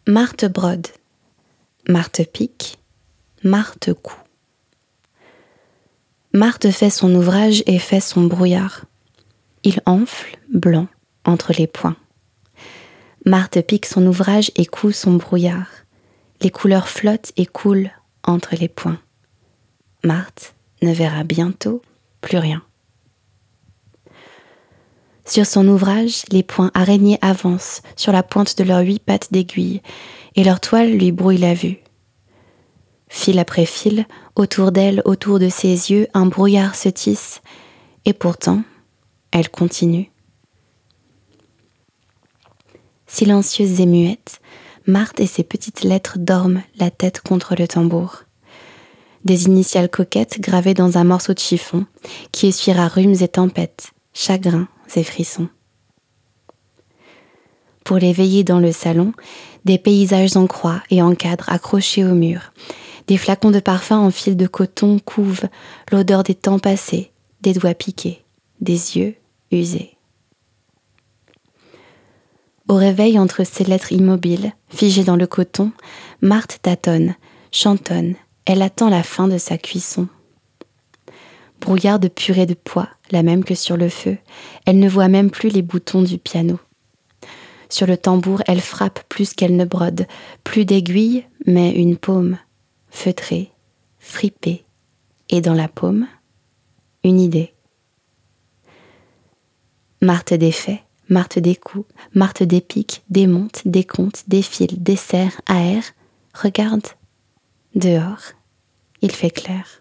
Marthe brode, Marthe pique, Marthe coud. Marthe fait son ouvrage et fait son brouillard. Il enfle, blanc, entre les poings. Marthe pique son ouvrage et coud son brouillard. Les couleurs flottent et coulent entre les poings. Marthe ne verra bientôt plus rien. Sur son ouvrage, les poings araignées avancent sur la pointe de leurs 8 pattes d'aiguille et leur toile lui brouille la vue. Fil après fil, autour d'elle, autour de ses yeux, un brouillard se tisse et pourtant, elle continue. Silencieuse et muette, Marthe et ses petites lettres dorment la tête contre le tambour. Des initiales coquettes gravées dans un morceau de chiffon qui essuiera rhumes et tempêtes, chagrins et frissons. Pour les veillées dans le salon, des paysages en croix et en cadre accrochés au mur. Des flacons de parfum en fil de coton couvent l'odeur des temps passés, des doigts piqués, des yeux usés. Au réveil, entre ces lettres immobiles, figées dans le coton, Marthe tâtonne, chantonne, elle attend la fin de sa cuisson. Brouillard de purée de pois, la même que sur le feu, elle ne voit même plus les boutons du piano. Sur le tambour, elle frappe plus qu'elle ne brode, plus d'aiguilles, mais une paume, feutrée, fripée, et dans la paume, une idée. Marthe défait, Marthe découd, Marthe dépique, démonte, décompte, défile, desserre, aère, regarde, dehors, il fait clair.